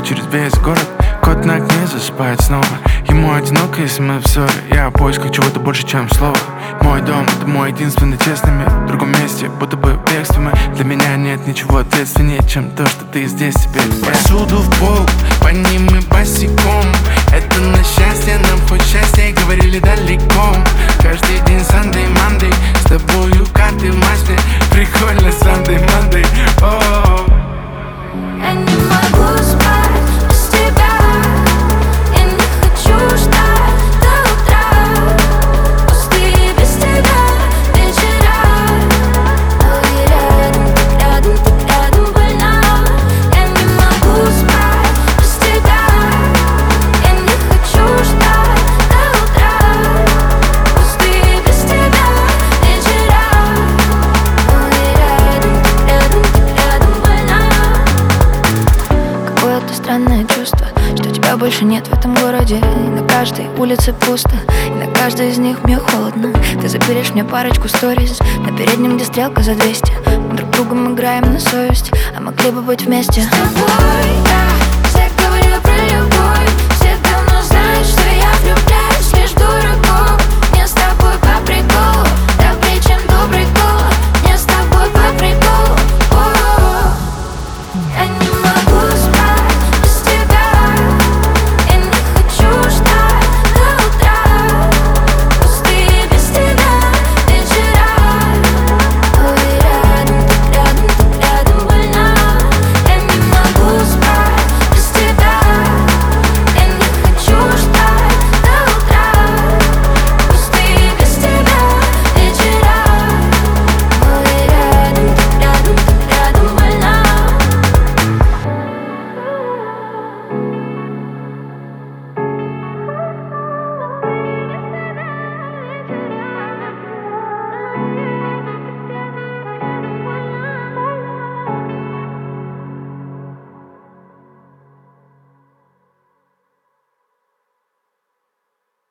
через весь город. Кот на окне засыпает снова. Ему одиноко, если мы в ссоре. Я в поисках чего-то больше, чем слово. Мой дом — это мой единственный честный мир. В другом месте, будто бы в бегстве мы. Для меня нет ничего ответственнее, чем то, что ты здесь теперь. Посуду в пол, по ним мы босиком. Это на счастье, нам хоть счастье, говорили далеко. Каждый день Sunday, Monday, с тобою карты в масле. Прикольно Sunday, Monday, о-о-о. Я не могу спать без тебя. Я не хочу ждать до утра. Пустые без тебя вечера. Ой, рядом, так рядом больна. Я не могу спать без тебя. Я не хочу ждать до утра. Пустые без тебя вечера. Ой, рядом больна. Какое-то странное чувство, что тебя больше нет в этом городе. И на каждой улице пусто, и на каждой из них мне холодно. Ты заберешь мне парочку сториз на переднем, где стрелка за 200. Мы друг другом играем на совесть, а могли бы быть вместе. С тобой я